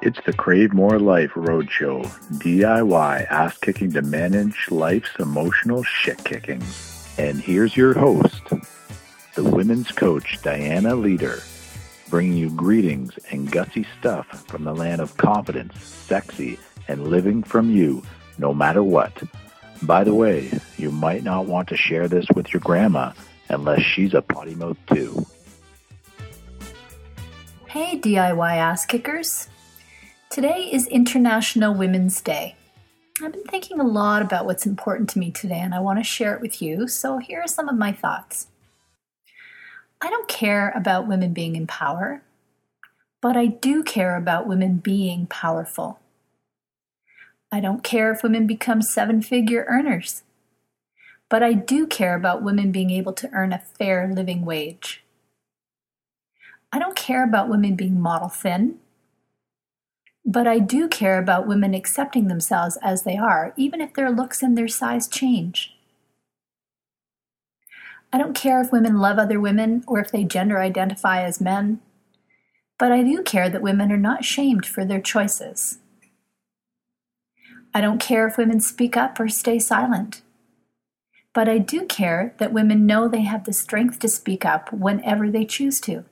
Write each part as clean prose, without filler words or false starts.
It's the Crave More Life Roadshow, DIY ass-kicking to manage life's emotional shit-kickings. And here's your host, the women's coach, Diana Leader, bringing you greetings and gutsy stuff from the land of confidence, sexy, and living from you, no matter what. By the way, you might not want to share this with your grandma unless she's a potty mouth too. Hey DIY ass kickers. Today is International Women's Day. I've been thinking a lot about what's important to me today and I want to share it with you, so here are some of my thoughts. I don't care about women being in power, but I do care about women being powerful. I don't care if women become seven-figure earners, but I do care about women being able to earn a fair living wage. I don't care about women being model thin, but I do care about women accepting themselves as they are, even if their looks and their size change. I don't care if women love other women or if they gender identify as men, but I do care that women are not shamed for their choices. I don't care if women speak up or stay silent, but I do care that women know they have the strength to speak up whenever they choose to.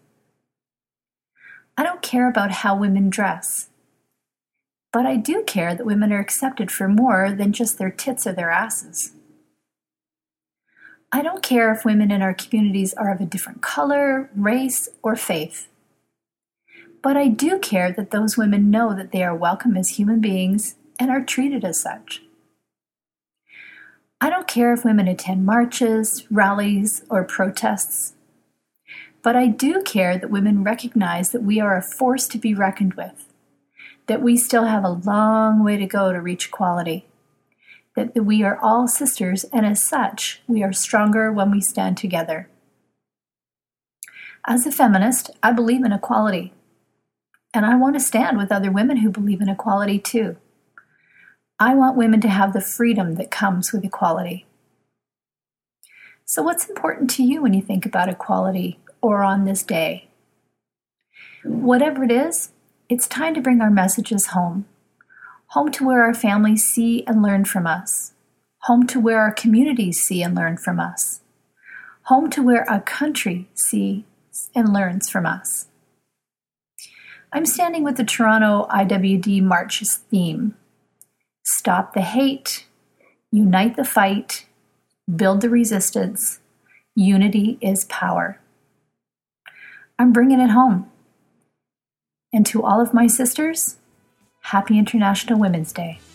I don't care about how women dress, but I do care that women are accepted for more than just their tits or their asses. I don't care if women in our communities are of a different color, race, or faith. But I do care that those women know that they are welcome as human beings and are treated as such. I don't care if women attend marches, rallies, or protests. But I do care that women recognize that we are a force to be reckoned with, that we still have a long way to go to reach equality, that we are all sisters, and as such, we are stronger when we stand together. As a feminist, I believe in equality, and I want to stand with other women who believe in equality too. I want women to have the freedom that comes with equality. So what's important to you when you think about equality or on this day? Whatever it is, it's time to bring our messages home. Home to where our families see and learn from us. Home to where our communities see and learn from us. Home to where our country sees and learns from us. I'm standing with the Toronto IWD March's theme. Stop the hate, unite the fight, build the resistance. Unity is power. I'm bringing it home. And to all of my sisters, Happy International Women's Day.